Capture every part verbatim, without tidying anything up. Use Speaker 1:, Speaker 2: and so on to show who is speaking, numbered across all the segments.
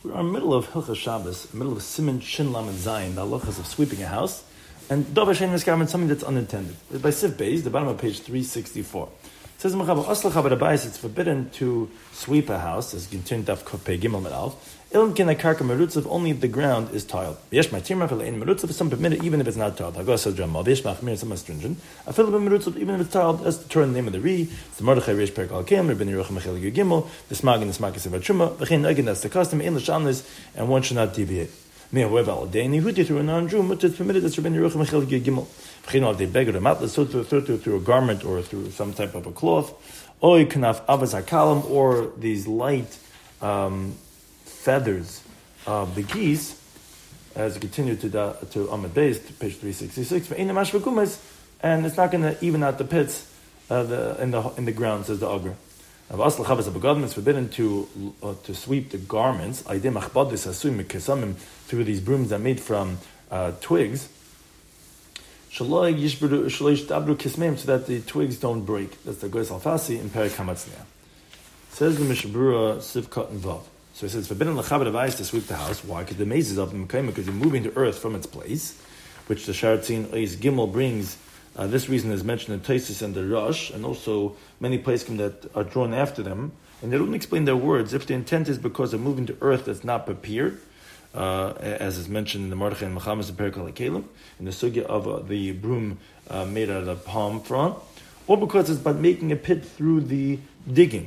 Speaker 1: We're in the middle of Hilchas Shabbos, middle of Siman Shin Lamed Zayin, the halachas of sweeping a house, and Dover Shein Miskaven, something that's unintended. By Sif Beis, the bottom of page three sixty-four. It says, it's forbidden to sweep a house, as continued of Kopei Gimel Medal, Ilm Kin Akarka Merutzav, only if the ground is tiled. Yesh Matimra V'lein Merutzav, some permit it even if it's not tiled. Hagos says Ramal, Yesh Machmir, some are stringent. Afil Merutzav, even if it's tiled, that's the turn the name of the Re, it's the Mordechai Reish Perek Al Kem, Rabbeinu Yerucham Mechel Gimel, the Smag and the Smag Yisrael Truma, V'chein Egin, that's the custom, Ein L'Shamlis, and one should not deviate. However, through a non-Jew, much is permitted as Rabbeinu Yerucham Mechel Gimel. If they beg or matlas, so through, through a garment or through some type of a cloth, oy kanaf avaz hakalam, or these light um, feathers of the geese, as continue to the, to Amud Beis, to page three sixty-six. And it's not going to even out the pits uh, the, in the in the ground, says the Agra. It's forbidden to uh, to sweep the garments through these brooms that are made from uh, twigs, so that the twigs don't break. That's the Goyes Alfasi in Perek Hamatzniah. Says the Mishabura Sivkot and Vav. So it says forbidden l'chabed avayis to sweep the house. Why? Because the mazes of the Mekayim, because you're moving the earth from its place, which the Sharatzin Eis Gimel brings. Uh, this reason is mentioned in Taisus and the Rosh, and also many places that are drawn after them. And they don't explain their words. If the intent is because of moving the earth that's not prepared, uh, as is mentioned in the Mordechai and Mechamas and Perek Kalim, in the sugya of uh, the broom uh, made out of palm frond, or because it's by making a pit through the digging.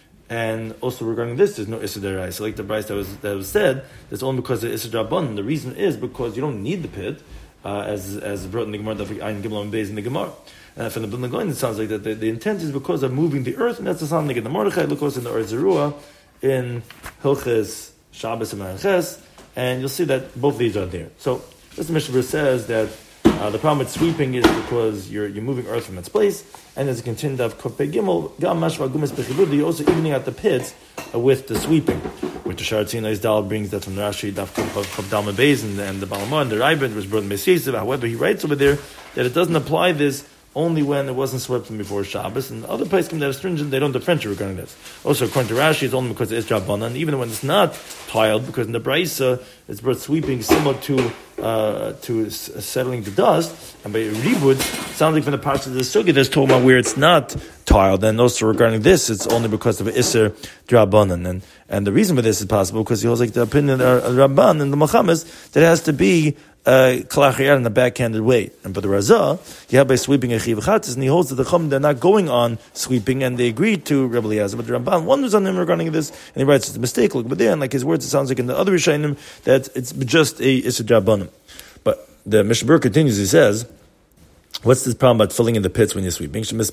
Speaker 1: And also regarding this, there's no Issur D'Oraisa. So like the Bryce that was that was said, that's only because of Issur D'Rabbanan. The reason is because you don't need the pit, uh, as as brought in the Gemara, the Ayin Gimel and Beis in the Gemara. And from the Bnei Goyin, it sounds like that the, the intent is because of moving the earth, and that's the sound like in the Mordechai. Look also in the Or Zerua, in Hilches Shabbos and Menches, and you'll see that both of these are there. So this Mishnah says that uh, the problem with sweeping is because you're you're moving earth from its place, and as a continued of Kopei Gimel, Gam Mashva Gumas Bechilud, you're also evening out the pits uh, with the sweeping. Which the Sharatzin Eis Dal brings that from Rashi, Daf Chav Dalma Beis, and, and the Balamah, and the Raibin was brought in Mesis. However, he writes over there that it doesn't apply this only when it wasn't swept from before Shabbos, and other places that are stringent, they don't differentiate regarding this. Also, according to Rashi, it's only because it's Rabbanan, and even when it's not tiled, because in the Braisa, it's brought sweeping similar to uh, to s- settling the dust, and by Ribud, it sounds like from the parts of the Sugi, there's talking about where it's not tiled, and also regarding this, it's only because of Isser Rabbanan, and and the reason for this is possible because he holds like the opinion of Rabban and the Mechamas that it has to be Uh, in a backhanded way. And but the Razah, he had by sweeping a chiv chatzis, and he holds that the Chum, they're not going on sweeping, and they agreed to Rebbe Eliezer. But the Ramban wonders on him regarding this, and he writes it's a mistake. Look, but there, and like his words, it sounds like in the other Rishonim that it's just a Issur D'Rabbanan. But the Mishnah continues, he says, what's this problem about filling in the pits when you're sweeping? Because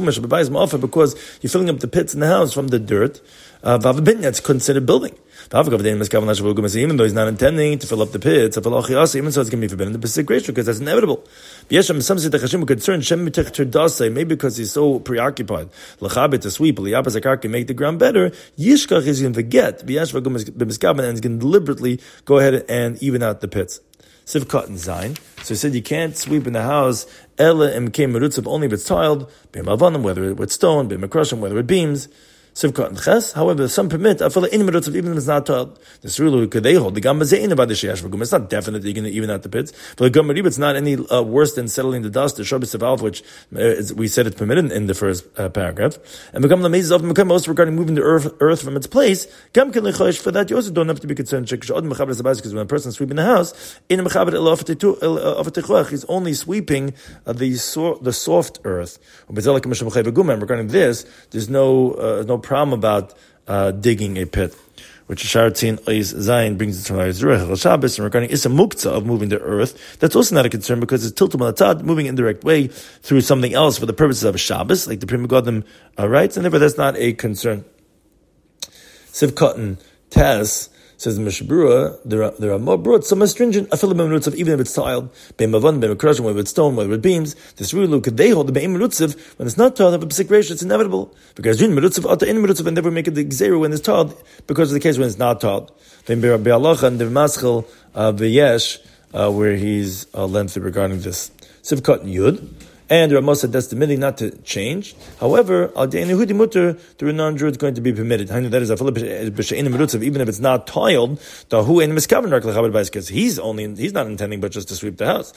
Speaker 1: you're filling up the pits in the house from the dirt. Uh, that's considered building. Even though he's not intending to fill up the pits, even so it's going to be forbidden. The Pesach ratio, because that's inevitable. Some say the Chashim are concerned, maybe because he's so preoccupied, to sweep, make the ground better, Yishkach is going to forget, and he's going to deliberately go ahead and even out the pits. Sivkot and Zayin. So he said you can't sweep in the house, Ela Imkei Merutzav, only if it's tiled, B'mavanim, whether it's stone, B'makroshim, whether it beams. Sivkot and Ches. However, some permit Afala in Merutzav, even if it's not tiled. This rule could they hold the Gam Bazein about the Sheyash V'gum. It's not definite that you're going to even out the pits. But the Gam Merib, it's not any uh, worse than settling the dust. The Shabbos Sevalv, which uh, is, we said it's permitted in the first uh, paragraph. And Begam Lamezes of Mekam, also regarding moving the earth, earth from its place. Gam Ken Lechosh, for that you also don't have to be concerned. Because when a person is sweeping the house, in Mechaber he's only sweeping uh, the so, the soft earth. And regarding this, there's no uh, no problem about uh, digging a pit, which Sharatzin Eis Zayin brings it from Zurich Shabbos, and regarding Issa Muktzah of moving the earth, that's also not a concern because it's tiltum alatad, moving indirect way through something else for the purposes of a Shabbos, like the Pri Megadim uh, writes, and therefore that's not a concern. Sivkot and Taz says the Mishabura, there are there are more broad, some are stringent, of even if it's tiled, be'mavan, be'makrashim, whether it's stone, whether it beams. This rule could they hold the be'im merutzav when it's not tiled, have a Pesach ratio, it's inevitable. Because in merutzav, ata in merutzav, and never make it the gzeru when it's tiled, because of the case when it's not tiled. Then be'alacha and the maschel uh, v'yesh, uh, where he's uh, lengthy regarding this. Sivkot and Yud. And Rav said that's the middle not to change. However, al de'en Yehudi mutter, through a non-Jew, it's going to be permitted. That is, even if it's not tiled, because he's only he's not intending but just to sweep the house.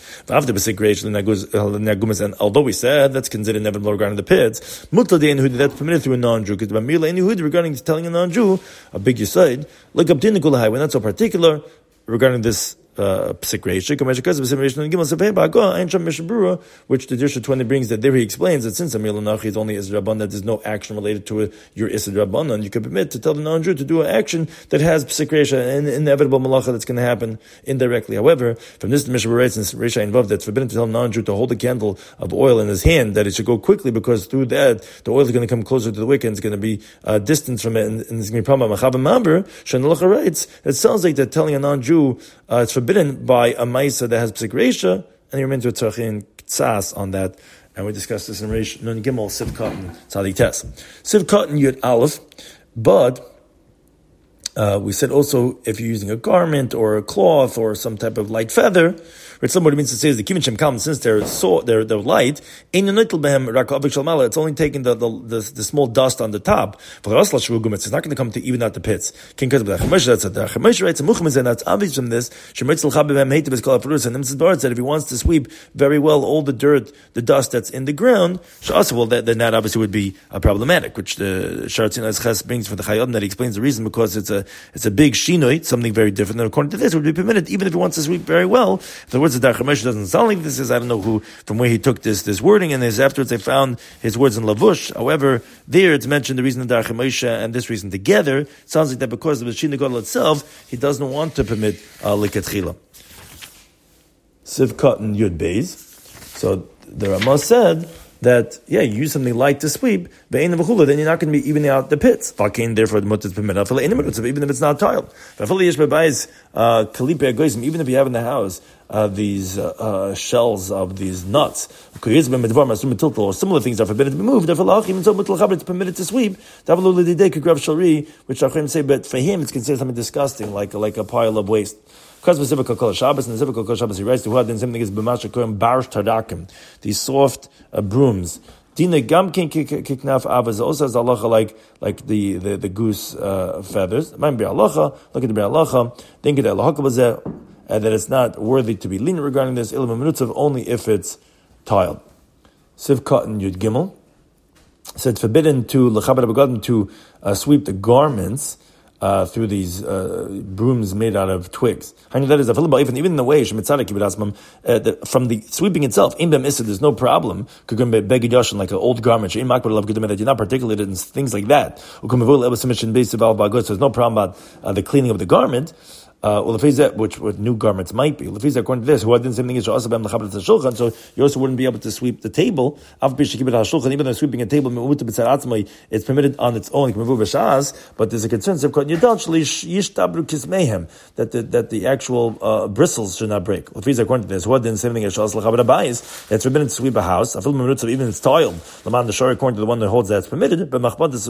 Speaker 1: And although we said that's considered inevitable regarding the pits, that's permitted through a non-Jew. Because regarding telling a non-Jew, a big yisaid, like we're not so particular regarding this uh, psik reisha, which the Dirsha twenty brings that there he explains that since Amir Lanachi is only Isra Rabban, that there's no action related to it, your Isra Rabbanan, you can permit to tell the non-Jew to do an action that has psik reisha, an inevitable malacha that's going to happen indirectly. However, from this the Mishnah writes in Reisha involved that's forbidden to tell a non-Jew to hold a candle of oil in his hand, that it should go quickly because through that the oil is going to come closer to the wick and it's going to be uh, distance from it, and, and it's going to be problem. Machav Mamber, Shanalacha writes, it sounds like that telling a non-Jew uh, it's forbidden by a Maisa that has Psik Reisha, and you're meant to Tzarchin Ktsas on that. And we discussed this in Reish Nun Gimel, Siv Cotton, Tzadik Tes. Siv Cotton Yud Aleph, but uh, we said also if you're using a garment or a cloth or some type of light feather, which somebody means to say is the Kivin Shem Kam, since they're so they're they're light, it's only taking the, the the the small dust on the top. It's not going to come to even out the pits. That's writes, and that's obvious from this. That if he wants to sweep very well all the dirt, the dust that's in the ground, well, that, then that obviously would be uh, problematic, which the Sharatzin Ches brings for the Chayot, that he explains the reason because it's a it's a big shinoi, something very different. And according to this, it would be permitted even if he wants to sweep very well. In other words, the Dar Chamesh doesn't sound like this. Is I don't know who from where he took this this wording, and afterwards they found his words in Lavush. However, there it's mentioned the reason the Dar Chamesh and this reason together sounds like that because of the Shina Gadol itself, he doesn't want to permit uh, likatchila. Siv Cotton Yud Beis. So the Ramah said that, yeah, you use something light to sweep, then you're not going to be evening out the pits. Therefore, the mutter is permitted, even if it's not tiled. Even if you have in the house uh, these uh, uh, shells of these nuts, or similar things are forbidden to be moved, it's permitted to sweep, which Achim say, but for him it's considered something disgusting, like, like a pile of waste. Because specific kol Shabbos and specific kol Shabbos, he writes to who then same thing is b'masha koyim barsh tadakim, these soft uh, brooms. Dina gam kin kiknaf avaz also has halacha like like the the, the goose uh, feathers. Might be halacha. Look at the halacha. Think that halacha bazeh, and that it's not worthy to be lenient regarding this. Ilam minutzav only if it's tiled. Siv cotton yud gimel. So it's forbidden to lechabed begadim to uh, sweep the garments. Uh, through these uh, brooms made out of twigs. That is even even in the way uh, the, from the sweeping itself, in there's no problem. Like an old garment, you're not particulated in things like that. So there's no problem about uh, the cleaning of the garment. Uh, which what new garments might be. According to this, who did the same thing is so you also wouldn't be able to sweep the table. Even though sweeping a table, it's permitted on its own. But there's a concern that the, that the actual uh, bristles should not break. According to this, who did the same thing is it's forbidden to sweep a house. Even it's tiled. According to the one that holds that it's permitted. But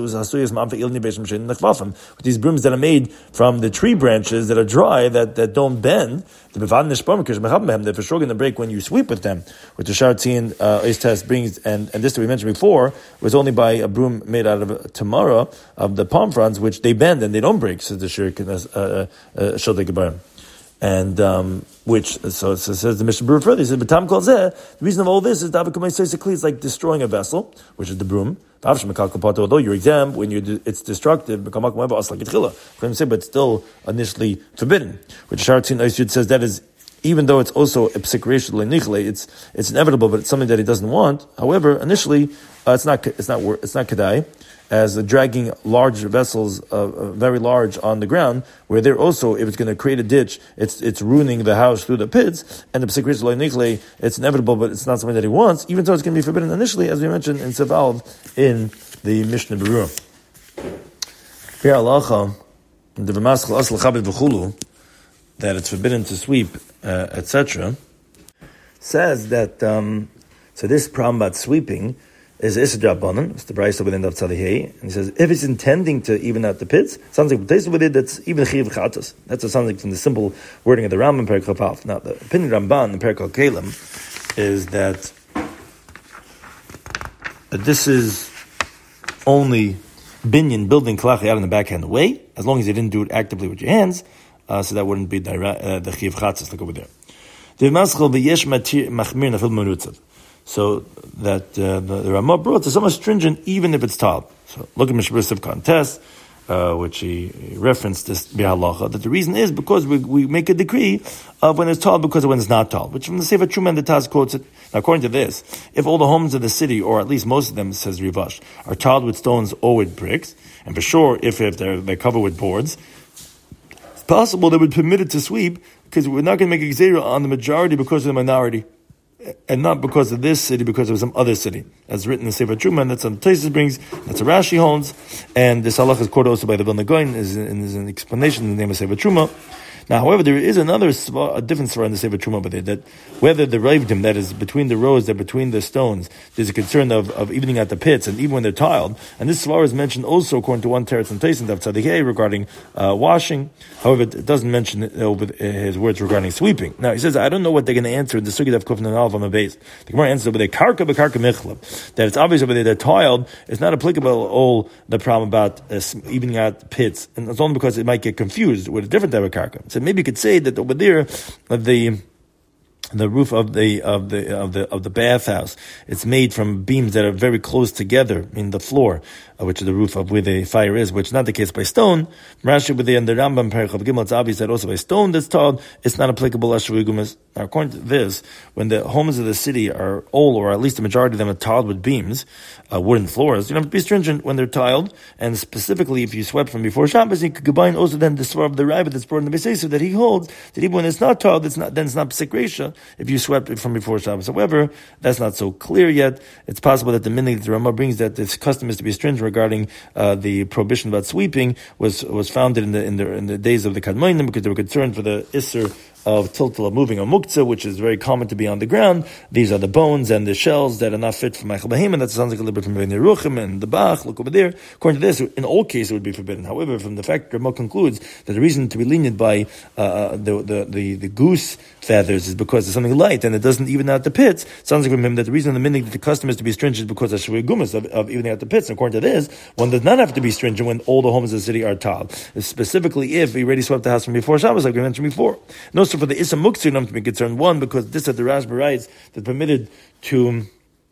Speaker 1: with these brooms that are made from the tree branches that are dry, that, that don't bend, they're for sure going to break when you sweep with them. Which the Sharatzin uh, test brings, and, and this that we mentioned before, was only by a broom made out of tamara, of the palm fronds, which they bend and they don't break, says the Shirk uh, uh, and um, which, so, so says the Mishnah Berurah further, he says, but Tam calls the reason of all this is basically it's like destroying a vessel, which is the broom. Although you're exempt when you it's destructive, but still initially forbidden. Which Sharatzin Oisyud says that is, even though it's also a psik reisha, it's it's inevitable, but it's something that he doesn't want. However, initially uh, it's not it's not it's not kedai, as uh, dragging large vessels, uh, uh, very large, on the ground, where they're also, if it's going to create a ditch, it's it's ruining the house through the pits, and the psik reisha, it's inevitable, but it's not something that he wants, even though it's going to be forbidden initially, as we mentioned in Sevalv in the Mishnah Berurah. Here halacha, the v'maschal asl chabed v'chulu, that it's forbidden to sweep, uh, et cetera, says that, um, so this problem about sweeping is Issa Drabanan, it's the Brayso within the Tzadihei, and he says, if it's intending to even out the pits, sounds like the with it, that's even Chiv Chatos. That's what sounds like from the simple wording of the Rambam in Perek Chaf. Now, the opinion of Ramban in Perek Kalim is that that this is only binyan, building kalachi out in the backhand way, as long as you didn't do it actively with your hands, uh, so that wouldn't be direct, uh, the chiv chatzis, like over there. So that uh, the, the Ramah brought is somewhat stringent, even if it's tal. So look at Mishabur Sivkan test, uh, which he, he referenced this bihalacha, that the reason is because we, we make a decree of when it's tal because of when it's not tal, which from the Sefer Truma and the Taz quotes it. Now, according to this, if all the homes of the city, or at least most of them, says Rivash, are tiled with stones or with bricks, and for sure, if, if they're, they're covered with boards, it's possible they would permit it to sweep, because we're not going to make a gzeira on the majority because of the minority, and not because of this city, because of some other city. As written in Sefer Truma, and that's on Taisus brings, that's a Rashi holds, and this halach is quoted also by the Vilna Gaon, is, is an explanation in the name of Sefer Truma. Now, however, there is another, a different svara in the Sefer Truma, but that whether the raivdim, that is between the rows, that between the stones, there's a concern of, of evening out the pits, and even when they're tiled. And this svara is mentioned also according to one teretz and Taisin of Tzadikei regarding uh, washing. However, it doesn't mention it over his words regarding sweeping. Now, he says, I don't know what they're going to answer in the Sugid of Kufnan Alv on the base. The Gemara answers over there, karka b'karka michlab, that it's obvious over there they're tiled. It's not applicable all the problem about uh, evening out pits, and it's only because it might get confused with a different type of karka. So maybe you could say that over there, the the roof of the of the of the of the bathhouse, it's made from beams that are very close together in the floor, uh, which is the roof of where the fire is, which is not the case by stone. Rashi with the and the Rambam Perich of Gimel, it's obvious that also by stone that's tiled, it's not applicable Ashrei Gumas. Now, according to this, when the homes of the city are all, or at least the majority of them, are tiled with beams, uh, wooden floors, you don't have to be stringent when they're tiled. And specifically, if you swept from before Shabbos, you could combine also then the svar of the Rabbit that's brought in the Beisesa, that he holds that even when it's not tiled, it's not then it's not Pesach Reisha if you swept it from before Shabbos. However, that's not so clear yet. It's possible that the minhag that the Ramah brings, that this custom is to be stringent regarding uh, the prohibition about sweeping, was was founded in the in the in the days of the Kadmonim, because they were concerned for the Isser of tiltila moving a muktzah, which is very common to be on the ground. These are the bones and the shells that are not fit for Michael Behemoth. That sounds like a little bit from the Ruchim and the Bach. Look over there. According to this, in all cases it would be forbidden. However, from the fact Ramah concludes that the reason to be lenient by uh, the, the, the, the goose feathers is because it's something light and it doesn't even out the pits. It sounds like from him that the reason the minhag that the custom is to be stringent is because of Shrei Gumas, of, of evening out the pits. And according to this, one does not have to be stringent when all the homes of the city are tiled. Specifically if he already swept the house from before Shabbos, like we mentioned before. And also for the Issa Muktzah, to be concerned. One, because this at the Rashba writes that permitted to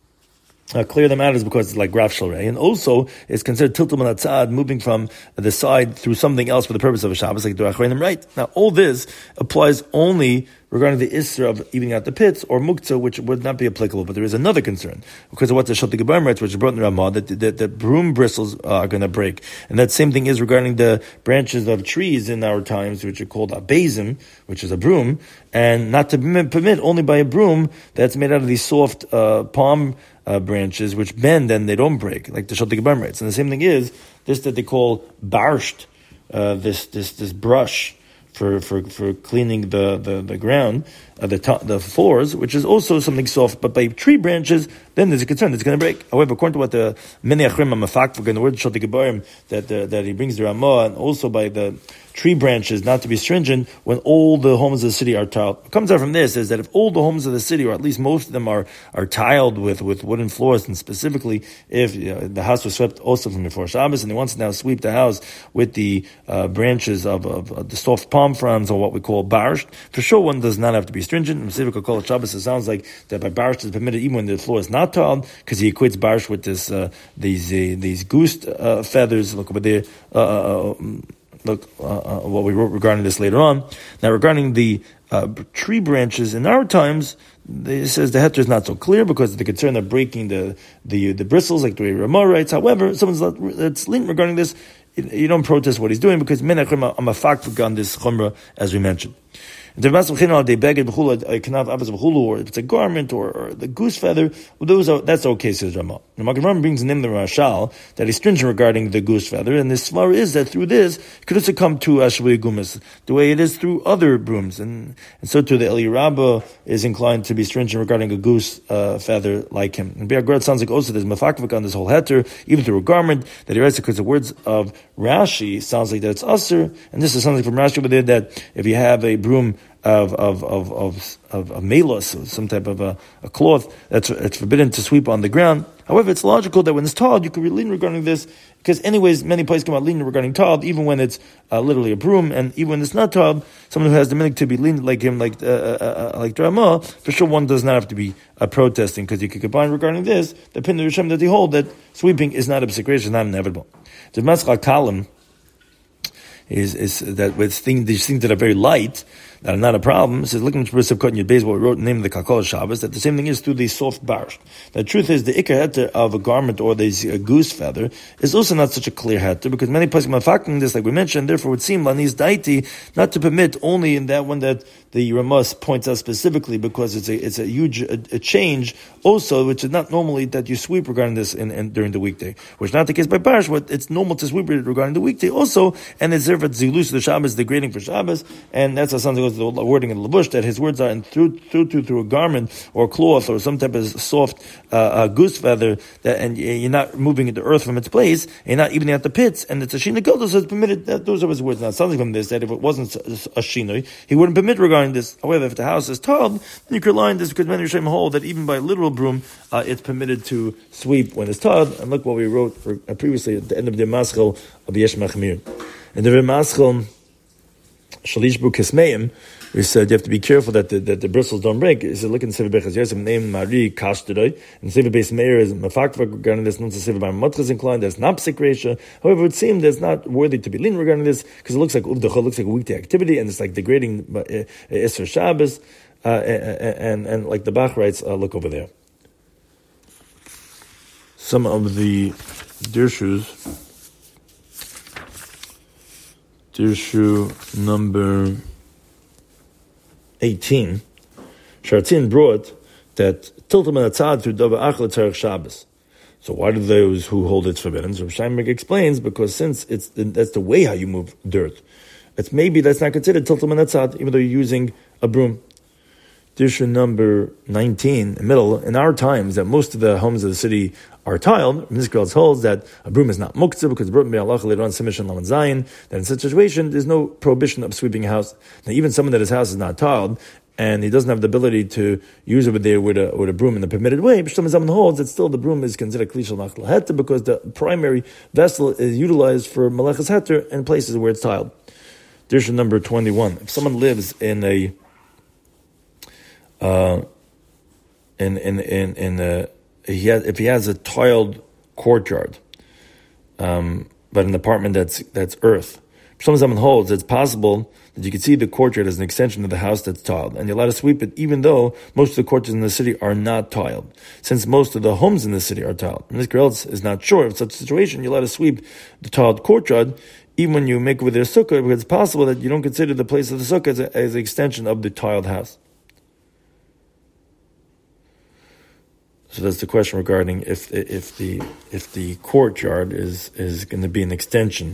Speaker 1: uh, clear them out is because it's like Graf Shalrei, and also it's considered tiltum and moving from the side through something else for the purpose of a Shabbos, like the Achreinim right. Now, all this applies only regarding the Isra of eating out the pits, or Muktzah, which would not be applicable. But there is another concern, because of what the Shulchan Gebarim writes, which is brought in the Ramah, that the, the broom bristles are going to break. And that same thing is regarding the branches of trees in our times, which are called a basin, which is a broom, and not to permit only by a broom that's made out of these soft uh, palm uh, branches, which bend and they don't break, like the Shulchan Gebarim writes. And the same thing is this that they call barsht, uh, this this this brush for, for, for cleaning the, the, the ground, uh, the to- the floors, which is also something soft, but by tree branches, then there's a concern it's going to break. However, according to what the Meni Achrim HaMafakvuk and the word Shulchan Gebarim that uh, that he brings the Ramah, and also by the tree branches not to be stringent when all the homes of the city are tiled. What comes out from this is that if all the homes of the city, or at least most of them, are are tiled with, with wooden floors, and specifically if you know, the house was swept also from before Shabbos, and he wants to now sweep the house with the uh, branches of, of, of the soft palm fronds, or what we call barsht, for sure one does not have to be stringent. In Civic Kol Shabbos, it sounds like that by barsht is permitted even when the floor is not tiled, because he equates barsht with this uh, these uh, these goose uh, feathers. Look over there. Uh, uh, Look, uh, uh, what we wrote regarding this later on. Now, regarding the uh, tree branches in our times, it says the heter is not so clear because of the concern of breaking the the, the bristles, like the way Ramah writes. However, someone's that's linked regarding this. You don't protest what he's doing because men achrim am a fact on this chumrah, as we mentioned. Or if it's a garment or, or the goose feather, well, those are, that's okay, says Ramah. The Magen brings in the Rashal that he's stringent regarding the goose feather, and this svar is that through this, it could also come to Ashvei Gumas, the way it is through other brooms. And, and so too, the Eli Rabbah is inclined to be stringent regarding a goose uh, feather like him. And Biagrad sounds like also there's mafakvik on this whole heter, even through a garment, that he writes because the words of Rashi sounds like that it's usher, and this is something from Rashi over there that if you have a broom of of of of of, of melos, some type of a, a cloth that's it's forbidden to sweep on the ground. However, it's logical that when it's tall, you could be lean regarding this, because anyways, many places come out lean regarding tall, even when it's uh, literally a broom, and even when it's not tall, someone who has the minhag to be lean like him, like uh, uh, uh, like Drama, for sure one does not have to be uh, protesting, because you could combine regarding this, the pin of Hashem that they hold, that sweeping is not a psikration, not inevitable. The Maskal Kalam is is that with things, these things that are very light, that are not a problem. It says, looking at the cut in your base, what we wrote in the name of the Kalkol Shabbos, that the same thing is through the soft barsht. The truth is, the ikar heter of a garment or the uh, goose feather is also not such a clear heter, because many places are factoring this, like we mentioned, therefore it would seem lanis daiti not to permit only in that one that the Ramas points out specifically, because it's a it's a huge a, a change also, which is not normally that you sweep regarding this in, in during the weekday, which is not the case by Parsh, but it's normal to sweep regarding the weekday also, and it's there for zilus the Shabbos, the grading for Shabbos, and that's how something goes to the wording in the Labush, that his words are in through through through, through a garment or cloth or some type of soft uh, uh, goose feather, that, and you're not moving the earth from its place, and you're not evening out the pits, and it's a shina godo, so it's permitted. That, those are his words. Now, something from this that if it wasn't a shina, he wouldn't permit regarding this. However, if the house is tiled, then you could line this, because many Rishonim hold that even by a literal broom, uh, it's permitted to sweep when it's tiled. And look what we wrote for, uh, previously at the end of the Maschel of Yesh Machmir. In the Maschel Shalish Bu Kismeim, we said you have to be careful that the, that the bristles don't break. He said, look in Sefer Bechaz Yosef, name Mari Kashdoi, and Sefer Beis Meir is Mafakva regarding this, not Sefer Bar Matchas inclined, there's not psikresha. However, it would seem that it's not worthy to be lean regarding this, because it looks like Uvdachol, looks like a weekday activity, and it's like degrading Isser Shabbos, uh, and, and, and like the Bach writes, uh, look over there. Some of the Dirshus, Dirshu number eighteen, Shartin brought that tiltum and atzad through dava achla tzarech Shabbos. So why do those who hold it's forbidden? So Sheinberg explains, because since it's that's the way how you move dirt, it's maybe that's not considered tiltum and atzad, even though you're using a broom. Dirshu number nineteen, in the middle, in our times, that most of the homes of the city are tiled, this girl holds that a broom is not muktzah, because the broom be'alacha later on simish and laman zayin, that in such a situation, there's no prohibition of sweeping a house. Now, even someone that his house is not tiled, and he doesn't have the ability to use over there with a with a broom in the permitted way, but Shlomo Zalman holds that still the broom is considered klishal machal heter, because the primary vessel is utilized for malachas heter in places where it's tiled. Dirsha number twenty-one. If someone lives in a uh, in in in in a He has, if he has a tiled courtyard, um, but an apartment that's that's earth, someone holds it's possible that you can see the courtyard as an extension of the house that's tiled, and you're allowed to sweep it, even though most of the courtyards in the city are not tiled, since most of the homes in the city are tiled. And this girl is not sure of such a situation. You're allowed to sweep the tiled courtyard, even when you make it with their sukkah, because it's possible that you don't consider the place of the sukkah as, a, as an extension of the tiled house. So that's the question regarding if if the if the courtyard is is going to be an extension.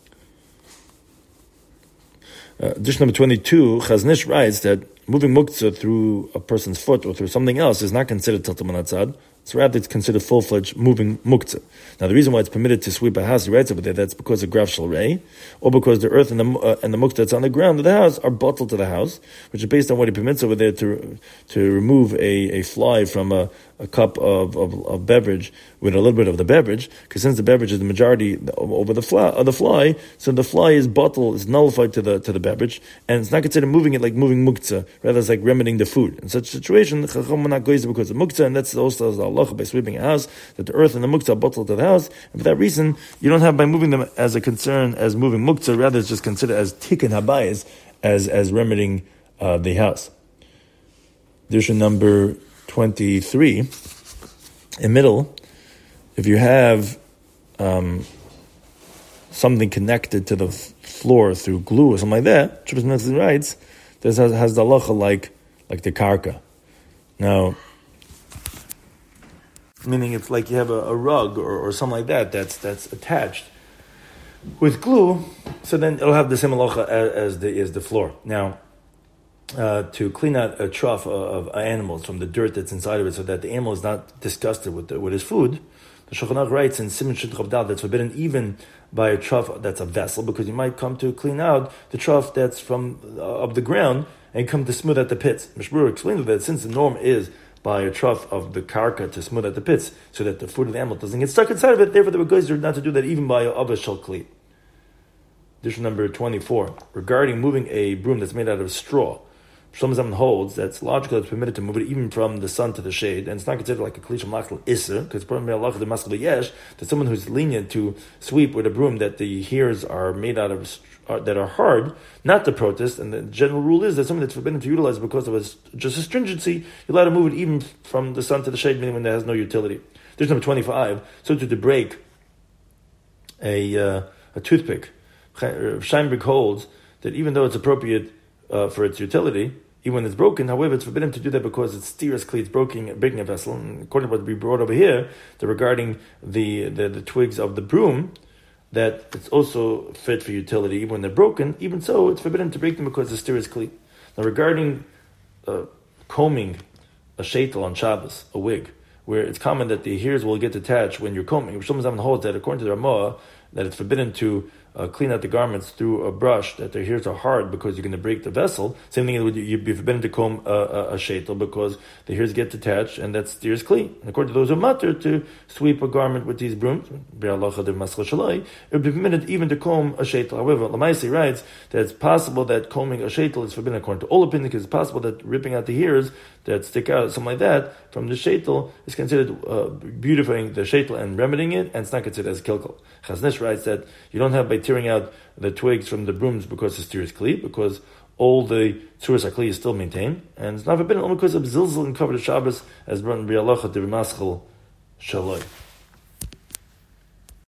Speaker 1: Uh, Dish number twenty-two, Chaznish writes that moving muktzah through a person's foot or through something else is not considered tiltum and atzad. It's rather it's considered full-fledged moving muktzah. Now, the reason why it's permitted to sweep a house, he writes over there, that's because of graf shel rei, or because the earth and the uh, and the muktzah that's on the ground of the house are bottled to the house, which is based on what he permits over there to to remove a, a fly from a, a cup of, of, of beverage with a little bit of the beverage, because since the beverage is the majority over the fly, of the fly, so the fly is bottled, is nullified to the to the beverage, and it's not considered moving it like moving muktzah, rather it's like remedying the food. In such a situation, the chacham will not go because of muktzah, and that's also the halacha by sweeping a house, that the earth and the muktzah are bottled to the house, and for that reason, you don't have by moving them as a concern as moving muktzah, rather it's just considered as tikkun habayis, as as remedying uh, the house. Dirsha number twenty-three, in middle, if you have um, something connected to the f- floor through glue or something like that, Shabbos Metzli writes, this has, has the halacha like like the karka. Now, meaning it's like you have a, a rug or, or something like that that's that's attached with glue, so then it'll have the same halacha as, as the as the floor. Now, uh, to clean out a trough of, of animals from the dirt that's inside of it, so that the animal is not disgusted with the, with his food, the Shulchan Aruch writes in Siman Shin Chav Dal that's forbidden even by a trough that's a vessel, because you might come to clean out the trough that's from uh, of the ground and come to smooth out the pits. Mishmur explains that since the norm is by a trough of the karka to smooth out the pits, so that the food of the animal doesn't get stuck inside of it. Therefore, they were geyser not to do that even by a avos shel kli. Addition number twenty-four, regarding moving a broom that's made out of straw. Shlomo Zalman holds that's logical, it's permitted to move it even from the sun to the shade, and it's not considered like a kli shamlachal iser, because it's probably Allah the maskal yesh, that someone who's lenient to sweep with a broom that the hairs are made out of, are, that are hard, not to protest, and the general rule is that something that's forbidden to utilize because of a, just a stringency, you're allowed to move it even from the sun to the shade, meaning when it has no utility. There's number twenty-five, so to, to break a, uh, a toothpick. Scheinberg holds that even though it's appropriate uh, for its utility, even when it's broken, however, it's forbidden to do that because it's steers cleats breaking, breaking a vessel. And according to what we brought over here, that regarding the, the, the twigs of the broom, that it's also fit for utility even when they're broken. Even so, it's forbidden to break them because the steers cleat. Now, regarding uh, combing a shaitel on Shabbos, a wig, where it's common that the hairs will get detached when you're combing. Shlomo Zalman holds that, according to the Ramah, that it's forbidden to uh, clean out the garments through a brush, that their hairs are hard because you're going to break the vessel. Same thing, you'd be forbidden to comb a, a, a shaitel because the hairs get detached and that steers clean. And according to those who matter, to sweep a garment with these brooms, it would be permitted even to comb a shaitel. However, Lamaisi writes that it's possible that combing a shaitel is forbidden according to all opinions, because it's possible that ripping out the hairs that stick out, something like that, from the shaitel is considered uh, beautifying the shaitel and remedying it, and it's not considered as kilkel. Chaznish writes that you don't have by tearing out the twigs from the brooms because the steer is kli, because all the tzuras akli is still maintained, and it's not forbidden only because of zilzal and covered Shabbos, as brought in Bialacha de Maschal Shaloi.